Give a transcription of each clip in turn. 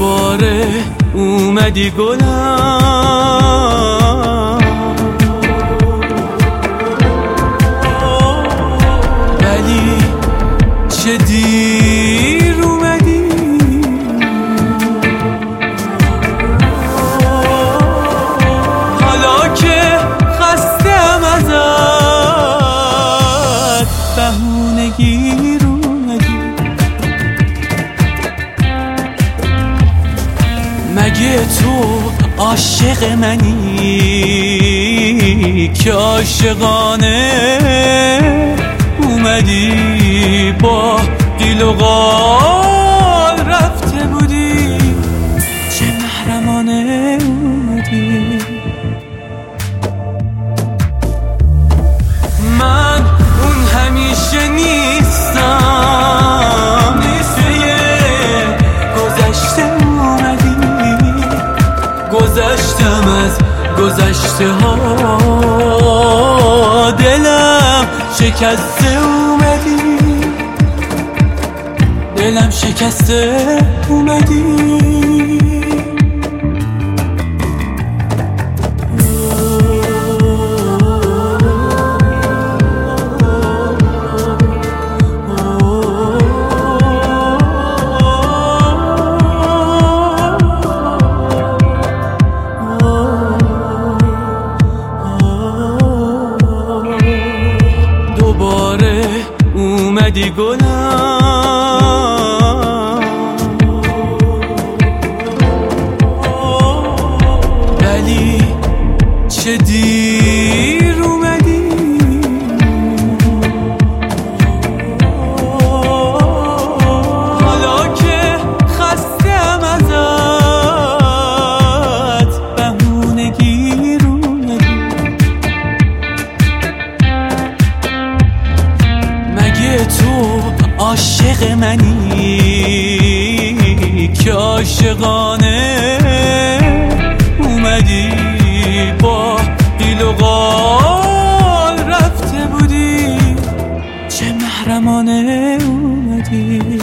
دوباره اومدی گلم، ولی چه دیر اومدی. حالا که خستم ازت بهونه گیر اومدی. مگه تو عاشق منی که عاشقانه اومدی با قیل و قال رفته بودی، چه محرمانه اومدی. من اون همیشه نیستم، گذشته اومدی، گذشتم از گذشته ها، دلم شکسته اومدی، دلم شکسته اومدی. دوباره اومدی گلم، ولی چه دیر اومدی. حالا که خستم ازت بهونه گیر اومدی. مگه تو عاشق منی که عاشقانه اومدی با قیل و قال رفته بودی، چه محرمانه اومدی.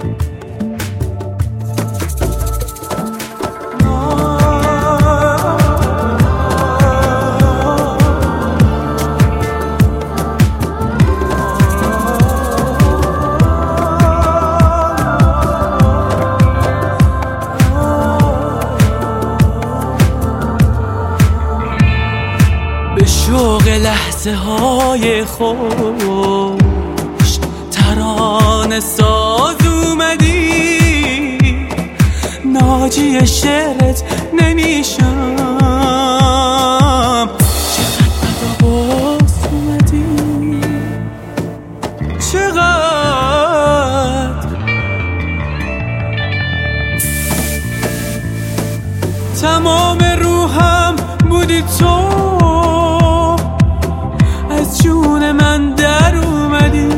به شوق لحظه های خوش ترانه ساز اومدی، ناجی شعرت نمیشم، چقدر بداباز اومدی، چقدر. تمام روحم بودی تو، از جون من در اومدی،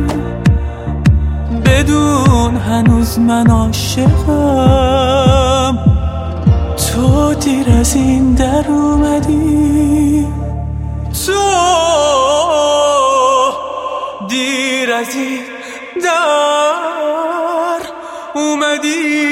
بدون هنوز من عاشقم، تو دیر از این در اومدی، تو دیر از این در اومدی.